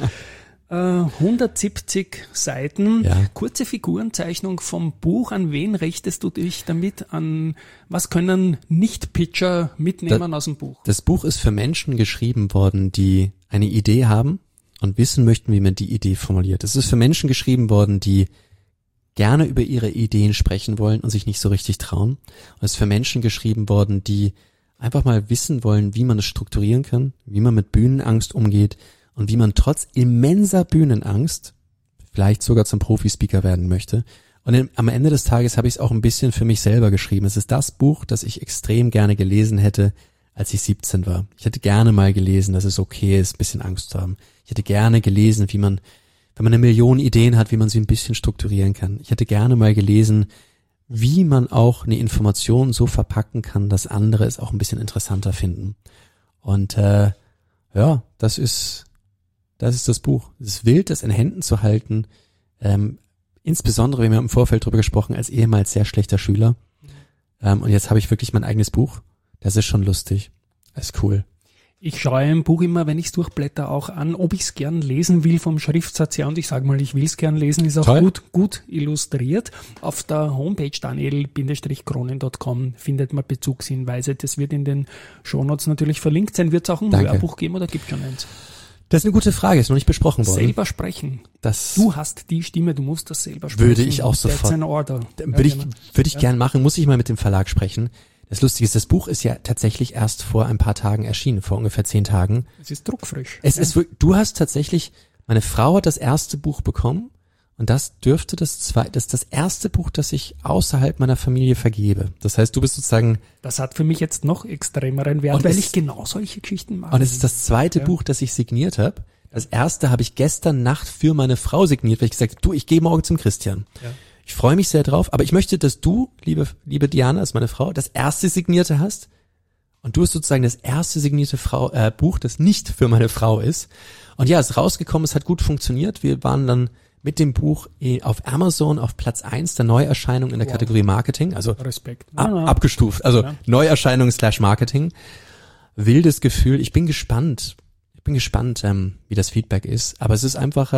170 Seiten, Ja. Kurze Figurenzeichnung vom Buch. An wen richtest du dich damit? An was können Nicht-Pitcher mitnehmen aus dem Buch? Das Buch ist für Menschen geschrieben worden, die eine Idee haben und wissen möchten, wie man die Idee formuliert. Es ist für Menschen geschrieben worden, die gerne über ihre Ideen sprechen wollen und sich nicht so richtig trauen. Und es ist für Menschen geschrieben worden, die einfach mal wissen wollen, wie man es strukturieren kann, wie man mit Bühnenangst umgeht und wie man trotz immenser Bühnenangst vielleicht sogar zum Profi-Speaker werden möchte. Und am Ende des Tages habe ich es auch ein bisschen für mich selber geschrieben. Es ist das Buch, das ich extrem gerne gelesen hätte, als ich 17 war. Ich hätte gerne mal gelesen, dass es okay ist, ein bisschen Angst zu haben. Ich hätte gerne gelesen, wie man, wenn man 1 Million Ideen hat, wie man sie ein bisschen strukturieren kann. Ich hätte gerne mal gelesen, wie man auch eine Information so verpacken kann, dass andere es auch ein bisschen interessanter finden. Und ja, das ist das Buch. Es ist wild, das in Händen zu halten. Insbesondere, wir haben im Vorfeld drüber gesprochen, als ehemals sehr schlechter Schüler. Und jetzt habe ich wirklich mein eigenes Buch. Das ist schon lustig. Das ist cool. Ich schaue ein Buch immer, wenn ich es durchblätter, auch an, ob ich es gern lesen will vom Schriftsatz her. Und ich sage mal, ich will es gern lesen, ist auch gut illustriert. Auf der Homepage daniel-kronin.com findet man Bezugshinweise. Das wird in den Shownotes natürlich verlinkt sein. Wird es auch ein Hörbuch geben oder gibt es schon eins? Das ist eine gute Frage, ist noch nicht besprochen worden. Selber sprechen. Du hast die Stimme, du musst das selber sprechen. Würde ich auch sofort. That's an order. Würde ich gern machen, muss ich mal mit dem Verlag sprechen. Das Lustige ist, das Buch ist ja tatsächlich erst vor ein paar Tagen erschienen, vor ungefähr 10 Tagen. Es ist druckfrisch. Du hast tatsächlich, meine Frau hat das erste Buch bekommen und das dürfte das erste Buch, das ich außerhalb meiner Familie vergebe. Das heißt, du bist sozusagen... Das hat für mich jetzt noch extremeren Wert, weil ich genau solche Geschichten mache. Und es ist das zweite Buch, das ich signiert habe. Das erste habe ich gestern Nacht für meine Frau signiert, weil ich gesagt habe, ich gehe morgen zum Christian. Ja. Ich freue mich sehr drauf, aber ich möchte, dass du, liebe Diana, als meine Frau, das erste Signierte hast und du bist sozusagen das erste signierte Buch, das nicht für meine Frau ist. Und ja, es ist rausgekommen, es hat gut funktioniert. Wir waren dann mit dem Buch auf Amazon auf Platz 1 der Neuerscheinung in der Kategorie Marketing, also Respekt. Abgestuft, also Neuerscheinung / Marketing. Wildes Gefühl. Ich bin gespannt, wie das Feedback ist, aber es ist einfach...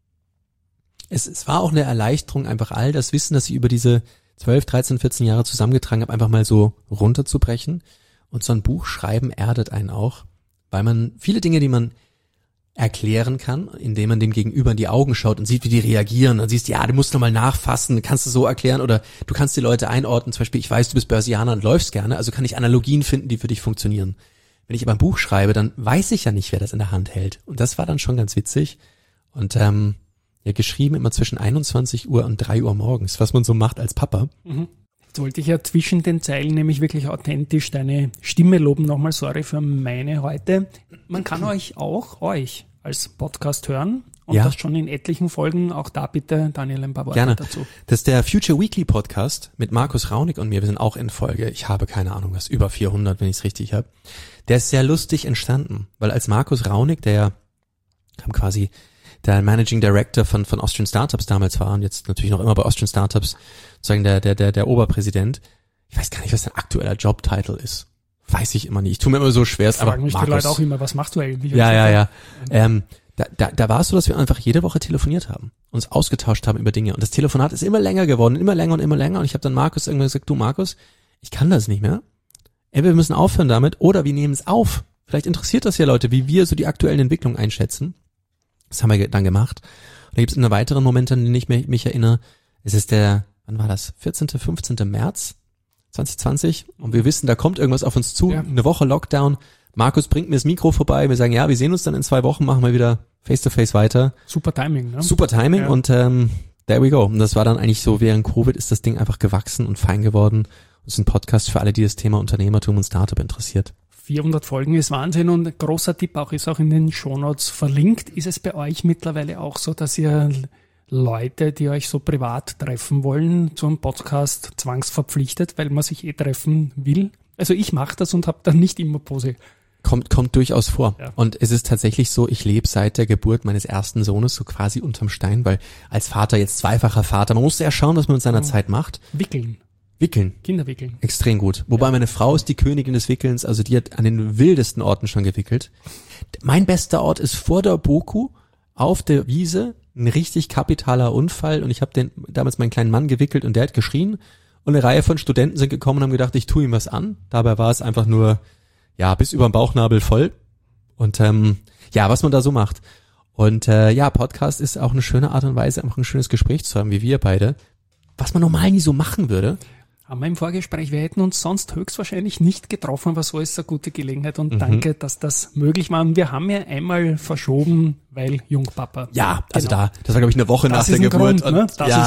Es war auch eine Erleichterung, einfach all das Wissen, das ich über diese 12, 13, 14 Jahre zusammengetragen habe, einfach mal so runterzubrechen. Und so ein Buch schreiben erdet einen auch, weil man viele Dinge, die man erklären kann, indem man dem Gegenüber in die Augen schaut und sieht, wie die reagieren. Dann siehst du, du musst nochmal nachfassen, kannst du so erklären oder du kannst die Leute einordnen. Zum Beispiel, ich weiß, du bist Börsianer und läufst gerne, also kann ich Analogien finden, die für dich funktionieren. Wenn ich aber ein Buch schreibe, dann weiß ich ja nicht, wer das in der Hand hält. Und das war dann schon ganz witzig. Und geschrieben immer zwischen 21 Uhr und 3 Uhr morgens, was man so macht als Papa. Jetzt wollte ich ja zwischen den Zeilen nämlich wirklich authentisch deine Stimme loben. Nochmal sorry für meine heute. Man kann euch als Podcast hören und das schon in etlichen Folgen. Auch da bitte, Daniel, ein paar Worte dazu. Das ist der Future Weekly Podcast mit Markus Raunig und mir. Wir sind auch in Folge, ich habe keine Ahnung was, über 400, wenn ich es richtig habe. Der ist sehr lustig entstanden, weil als Markus Raunig, der quasi der Managing Director von Austrian Startups damals war und jetzt natürlich noch immer bei Austrian Startups sozusagen der Oberpräsident. Ich weiß gar nicht, was sein aktueller Jobtitel ist. Weiß ich immer nicht. Ich tue mir immer so schwer. Fragen mich die Leute auch immer, was machst du eigentlich? Ja. Da war es so, dass wir einfach jede Woche telefoniert haben, uns ausgetauscht haben über Dinge. Und das Telefonat ist immer länger geworden, immer länger. Und ich habe dann Markus irgendwann gesagt, du Markus, ich kann das nicht mehr. Entweder wir müssen aufhören damit oder wir nehmen es auf. Vielleicht interessiert das ja Leute, wie wir so die aktuellen Entwicklungen einschätzen. Das haben wir dann gemacht. Und da gibt es einen weiteren Moment, an den ich mich erinnere. Es ist wann war das? 14., 15. März 2020. Und wir wissen, da kommt irgendwas auf uns zu. Ja. Eine Woche Lockdown. Markus bringt mir das Mikro vorbei. Wir sagen, ja, wir sehen uns dann in 2 Wochen, machen wir wieder Face-to-Face weiter. Super Timing, ne? Super Timing und there we go. Und das war dann eigentlich so, während Covid ist das Ding einfach gewachsen und fein geworden. Das ist ein Podcast für alle, die das Thema Unternehmertum und Startup interessiert. 400 Folgen ist Wahnsinn und ein großer Tipp ist auch in den Shownotes verlinkt. Ist es bei euch mittlerweile auch so, dass ihr Leute, die euch so privat treffen wollen, zu einem Podcast zwangsverpflichtet, weil man sich treffen will? Also ich mache das und habe dann nicht immer Pose. Kommt durchaus vor. Ja. Und es ist tatsächlich so, ich lebe seit der Geburt meines ersten Sohnes so quasi unterm Stein, weil als Vater, jetzt zweifacher Vater, man musste ja schauen, was man mit seiner Zeit macht. Wickeln. Kinder wickeln. Extrem gut. Wobei meine Frau ist die Königin des Wickelns, also die hat an den wildesten Orten schon gewickelt. Mein bester Ort ist vor der Boku auf der Wiese, ein richtig kapitaler Unfall und ich habe damals meinen kleinen Mann gewickelt und der hat geschrien und eine Reihe von Studenten sind gekommen und haben gedacht, ich tue ihm was an. Dabei war es einfach nur, ja, bis über den Bauchnabel voll und was man da so macht. Und Podcast ist auch eine schöne Art und Weise, einfach ein schönes Gespräch zu haben, wie wir beide, was man normal nie so machen würde. Haben wir im Vorgespräch, wir hätten uns sonst höchstwahrscheinlich nicht getroffen, aber so ist eine gute Gelegenheit und danke, dass das möglich war. Und wir haben ja einmal verschoben, weil Jungpapa. Ja, also das war glaube ich eine Woche nach der Geburt. Grund, ne?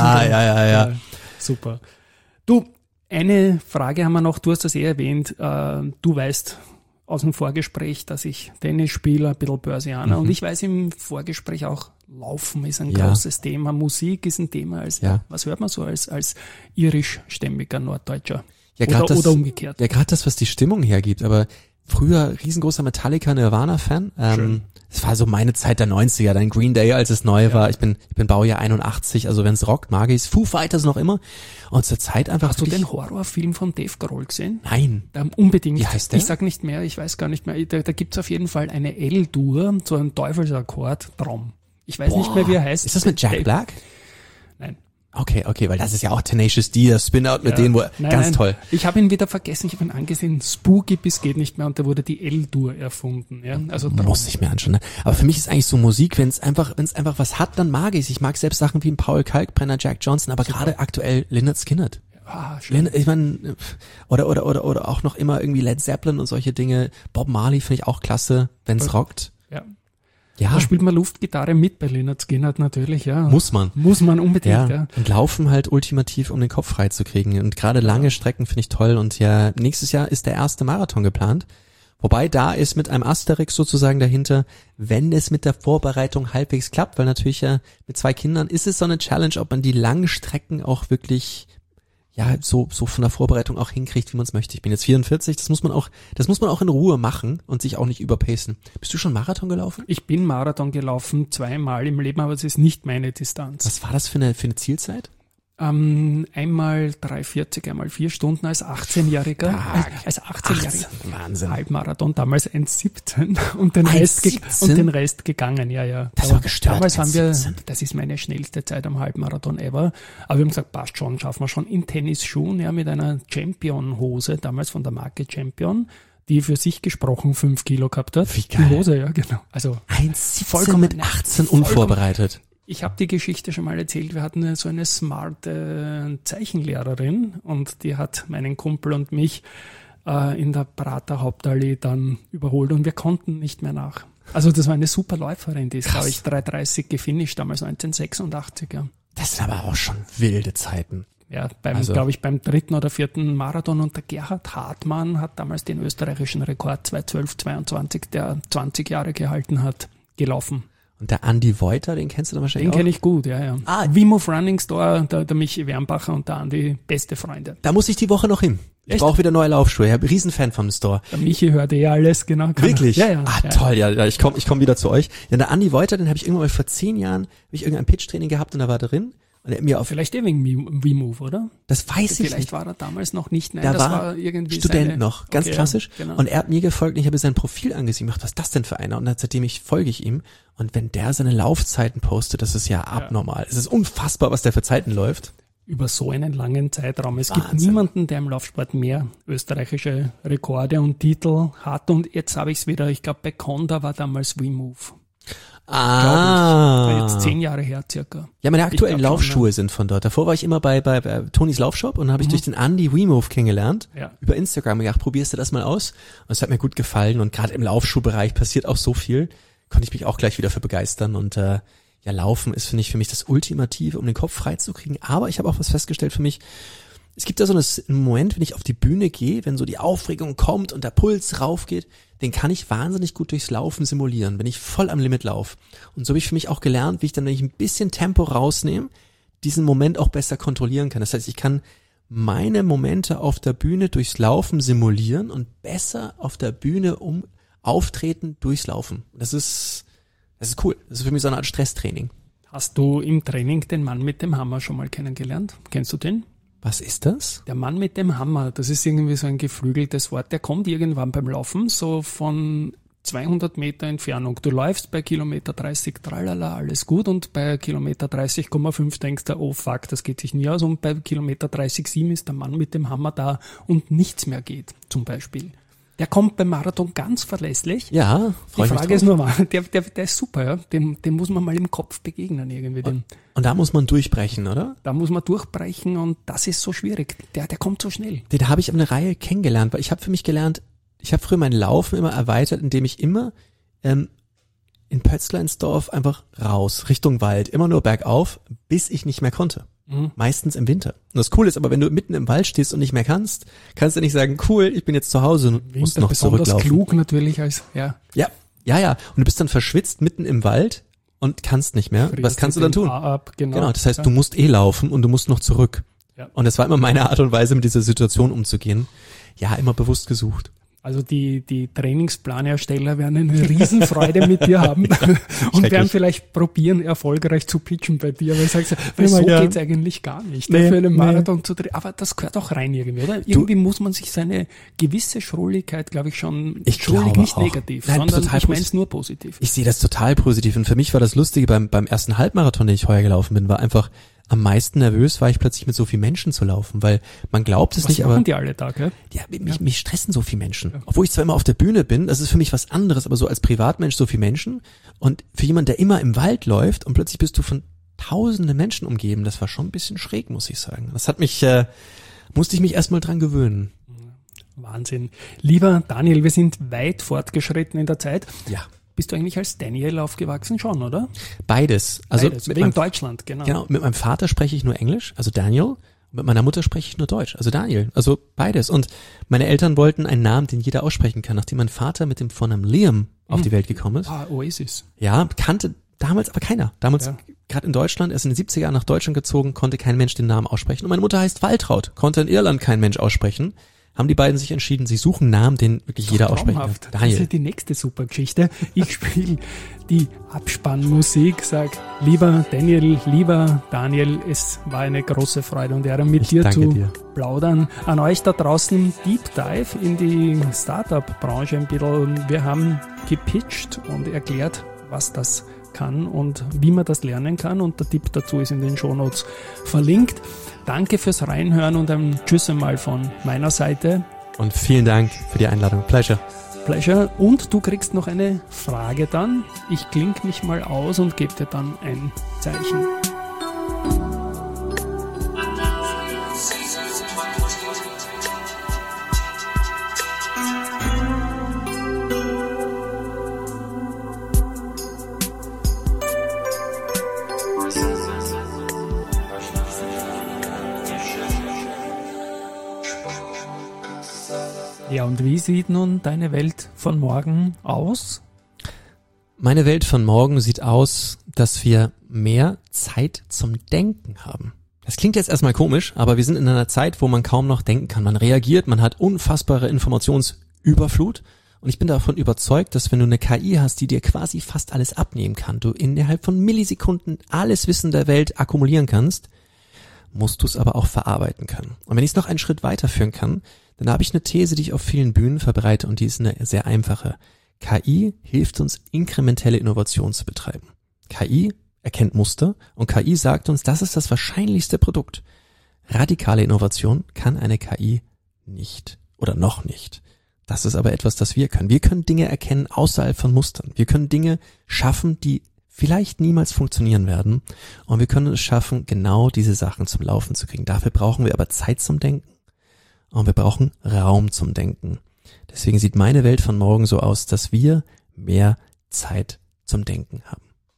Ja. Super. Du, eine Frage haben wir noch, du hast das erwähnt, du weißt aus dem Vorgespräch, dass ich Tennis spiele, ein bisschen Börsianer und ich weiß im Vorgespräch auch, Laufen ist ein großes Thema, Musik ist ein Thema. Was hört man so als irischstämmiger Norddeutscher? Ja, oder umgekehrt? Ja, gerade das, was die Stimmung hergibt, aber früher riesengroßer Metallica-Nirvana-Fan. Es war so meine Zeit der 90er, dann Green Day, als es neu war. Ich bin Baujahr 81, also wenn es rockt, mag ich es. Foo Fighters noch immer. Und zur Zeit einfach... Hast du den Horrorfilm von Dave Grohl gesehen? Nein. Unbedingt. Wie heißt der? Ich sag nicht mehr, ich weiß gar nicht mehr. Da gibt's auf jeden Fall eine L-Dur, so ein Teufelsakkord, Traum. Ich weiß nicht mehr, wie er heißt. Ist das mit Jack Black? Nein. Okay, weil das ist ja auch Tenacious D, das Spin-Out mit denen, ganz toll. Ich habe ihn wieder vergessen, ich habe ihn angesehen, Spooky bis geht nicht mehr und da wurde die L-Dur erfunden. Ja? Also muss ich mir anschauen. Ne? Aber für mich ist eigentlich so Musik, wenn es einfach was hat, dann mag ich es. Ich mag selbst Sachen wie ein Paul Kalkbrenner, Jack Johnson, aber gerade aktuell Lynyrd Skynyrd. Ich meine, oder auch noch immer irgendwie Led Zeppelin und solche Dinge. Bob Marley finde ich auch klasse, wenn es rockt. Ja. Da spielt man Luftgitarre mit bei Lynyrd Skynyrd natürlich, ja. Muss man unbedingt, ja. Und Laufen halt ultimativ, um den Kopf frei zu kriegen. Und gerade lange Strecken finde ich toll. Und ja, nächstes Jahr ist der erste Marathon geplant. Wobei da ist mit einem Asterix sozusagen dahinter, wenn es mit der Vorbereitung halbwegs klappt, weil natürlich mit 2 Kindern ist es so eine Challenge, ob man die langen Strecken auch wirklich so von der Vorbereitung auch hinkriegt, wie man es möchte. Ich bin jetzt 44, das muss man auch in Ruhe machen und sich auch nicht überpacen. Bist du schon Marathon gelaufen? Ich bin Marathon gelaufen, 2-mal im Leben, aber es ist nicht meine Distanz. Was war das für eine Zielzeit? Einmal 3,40, einmal 4 Stunden als 18-Jähriger. Als 18-Jähriger. Wahnsinn. Halbmarathon, damals 1,17 und den Rest gegangen, ja. Das war gestört. Damals haben wir, das ist meine schnellste Zeit am Halbmarathon ever, aber wir haben gesagt, passt schon, schaffen wir schon in Tennisschuhen, mit einer Champion-Hose, damals von der Marke Champion, die für sich gesprochen 5 Kilo gehabt hat. Wie geil. Die Hose, ja, genau. Also 1,17 mit 18 unvorbereitet. Ich habe die Geschichte schon mal erzählt, wir hatten so eine smarte Zeichenlehrerin und die hat meinen Kumpel und mich in der Prater Hauptallee dann überholt und wir konnten nicht mehr nach. Also das war eine super Läuferin, die ist, glaube ich, 3,30 gefinisht, damals 1986, ja. Das sind aber auch schon wilde Zeiten. Ja, glaube ich, beim 3. oder 4. Marathon und der Gerhard Hartmann hat damals den österreichischen Rekord 2:12:22, der 20 Jahre gehalten hat, gelaufen. Und der Andi Voiter, den kennst du dann wahrscheinlich auch? Den kenne ich gut, ja. Wimov Running Store, der Michi Wernbacher und der Andi, beste Freunde. Da muss ich die Woche noch hin. Ich brauche wieder neue Laufschuhe. Ich bin ein Riesenfan vom Store. Der Michi hört alles, genau. Wirklich? Ja. Toll, ja. Ich komm wieder zu euch. Ja, der Andi Voiter, den habe ich irgendwann mal vor 10 Jahren, irgendein Pitch-Training gehabt und da war drin. Und er hat mir vielleicht wegen WeMove, oder? Das weiß ich nicht. Vielleicht war er damals noch nicht. Nein, da das war irgendwie Student noch, ganz klassisch. Genau. Und er hat mir gefolgt und ich habe sein Profil angesehen, was ist das denn für einer? Und seitdem folge ich ihm. Und wenn der seine Laufzeiten postet, das ist ja abnormal. Es ist unfassbar, was der für Zeiten läuft. Über so einen langen Zeitraum. Es Wahnsinn. gibt niemanden, der im Laufsport mehr österreichische Rekorde und Titel hat. Und jetzt habe ich es wieder, ich glaube bei Conda war damals WeMove. Jetzt 10 Jahre her circa. Ja, meine aktuellen Laufschuhe sind von dort. Davor war ich immer bei Tonys Laufshop und habe ich durch den Andy WeMove kennengelernt. Ja. Über Instagram gedacht, probierst du das mal aus? Und es hat mir gut gefallen und gerade im Laufschuhbereich passiert auch so viel. Konnte ich mich auch gleich wieder für begeistern und Laufen ist, finde ich, für mich das Ultimative, um den Kopf frei zu kriegen. Aber ich habe auch was festgestellt für mich. Es gibt da so einen Moment, wenn ich auf die Bühne gehe, wenn so die Aufregung kommt und der Puls raufgeht, den kann ich wahnsinnig gut durchs Laufen simulieren, wenn ich voll am Limit laufe. Und so habe ich für mich auch gelernt, wie ich dann, wenn ich ein bisschen Tempo rausnehme, diesen Moment auch besser kontrollieren kann. Das heißt, ich kann meine Momente auf der Bühne durchs Laufen simulieren und besser auf der Bühne auftreten durchs Laufen. Das ist cool. Das ist für mich so eine Art Stresstraining. Hast du im Training den Mann mit dem Hammer schon mal kennengelernt? Kennst du den? Was ist das? Der Mann mit dem Hammer, das ist irgendwie so ein geflügeltes Wort. Der kommt irgendwann beim Laufen, so von 200 Meter Entfernung. Du läufst bei Kilometer 30, tralala, alles gut. Und bei Kilometer 30,5 denkst du, oh fuck, das geht sich nie aus. Und bei Kilometer 30,7 ist der Mann mit dem Hammer da und nichts mehr geht, zum Beispiel. Der kommt beim Marathon ganz verlässlich. Ja, die Frage ist nur, der ist super, ja. Dem muss man mal im Kopf begegnen irgendwie. Und da muss man durchbrechen, oder? Da muss man durchbrechen und das ist so schwierig. Der kommt so schnell. Den habe ich auf eine Reihe kennengelernt, weil ich habe für mich gelernt, ich habe früher mein Laufen immer erweitert, indem ich immer in Pötzleinsdorf einfach raus, Richtung Wald, immer nur bergauf, bis ich nicht mehr konnte. Meistens im Winter. Und das Coole ist aber, wenn du mitten im Wald stehst und nicht mehr kannst du nicht sagen, cool, ich bin jetzt zu Hause und musst noch zurücklaufen. Besonders klug natürlich als, Ja. Und du bist dann verschwitzt mitten im Wald und kannst nicht mehr. Was kannst du dann tun? Genau, das heißt, du musst laufen und du musst noch zurück. Ja. Und das war immer meine Art und Weise, mit dieser Situation umzugehen. Ja, immer bewusst gesucht. Also die Trainingsplanersteller werden eine Riesenfreude mit dir haben und werden vielleicht probieren, erfolgreich zu pitchen bei dir. Weil, sagst, weil so geht's eigentlich gar nicht, für einen Marathon zu drehen. Aber das gehört auch rein irgendwie, oder? Irgendwie muss man sich seine gewisse Schrulligkeit, glaube ich, schon, schrullig nicht auch negativ, nein, sondern ich meine es nur positiv. Ich sehe das total positiv und für mich war das Lustige beim ersten Halbmarathon, den ich heuer gelaufen bin, war einfach am meisten nervös war ich plötzlich mit so vielen Menschen zu laufen, weil man glaubt es nicht, aber die alle Tag, ja? Ja, mich stressen so viele Menschen. Ja. Obwohl ich zwar immer auf der Bühne bin, das ist für mich was anderes, aber so als Privatmensch so viele Menschen und für jemanden, der immer im Wald läuft und plötzlich bist du von tausenden Menschen umgeben, das war schon ein bisschen schräg, muss ich sagen. Das hat mich, musste ich mich erstmal dran gewöhnen. Wahnsinn. Lieber Daniel, wir sind weit fortgeschritten in der Zeit. Ja. Bist du eigentlich als Daniel aufgewachsen schon, oder? Beides. Also wegen Deutschland, genau. Genau, mit meinem Vater spreche ich nur Englisch, also Daniel. Mit meiner Mutter spreche ich nur Deutsch, also Daniel. Also beides. Und meine Eltern wollten einen Namen, den jeder aussprechen kann, nachdem mein Vater mit dem Vornamen Liam auf die Welt gekommen ist. Oasis. Ja, kannte damals aber keiner. Damals, gerade in Deutschland, er ist in den 70er Jahren nach Deutschland gezogen, konnte kein Mensch den Namen aussprechen. Und meine Mutter heißt Waltraud, konnte in Irland kein Mensch aussprechen. Haben die beiden sich entschieden, sie suchen einen Namen, den wirklich jeder aussprechen kann. Daniel. Das ist die nächste Supergeschichte. Ich spiele die Abspannmusik, sag, lieber Daniel, lieber Daniel, es war eine große Freude und Ehre, mit dir zu plaudern. An euch da draußen, Deep Dive in die Startup-Branche ein bisschen. Wir haben gepitcht und erklärt, was das kann und wie man das lernen kann und der Tipp dazu ist in den Shownotes verlinkt. Danke fürs Reinhören und ein Tschüss einmal von meiner Seite. Und vielen Dank für die Einladung. Pleasure. Und du kriegst noch eine Frage dann. Ich klinke mich mal aus und gebe dir dann ein Zeichen. Ja, und wie sieht nun deine Welt von morgen aus? Meine Welt von morgen sieht aus, dass wir mehr Zeit zum Denken haben. Das klingt jetzt erstmal komisch, aber wir sind in einer Zeit, wo man kaum noch denken kann. Man reagiert, man hat unfassbare Informationsüberflut Und ich bin davon überzeugt, dass wenn du eine KI hast, die dir quasi fast alles abnehmen kann, du innerhalb von Millisekunden alles Wissen der Welt akkumulieren kannst, musst du es aber auch verarbeiten können. Und wenn ich es noch einen Schritt weiterführen kann, dann habe ich eine These, die ich auf vielen Bühnen verbreite und die ist eine sehr einfache. KI hilft uns, inkrementelle Innovation zu betreiben. KI erkennt Muster und KI sagt uns, das ist das wahrscheinlichste Produkt. Radikale Innovation kann eine KI nicht oder noch nicht. Das ist aber etwas, das wir können. Wir können Dinge erkennen außerhalb von Mustern. Wir können Dinge schaffen, die vielleicht niemals funktionieren werden. Und wir können es schaffen, genau diese Sachen zum Laufen zu kriegen. Dafür brauchen wir aber Zeit zum Denken. Und wir brauchen Raum zum Denken. Deswegen sieht meine Welt von morgen so aus, dass wir mehr Zeit zum Denken haben.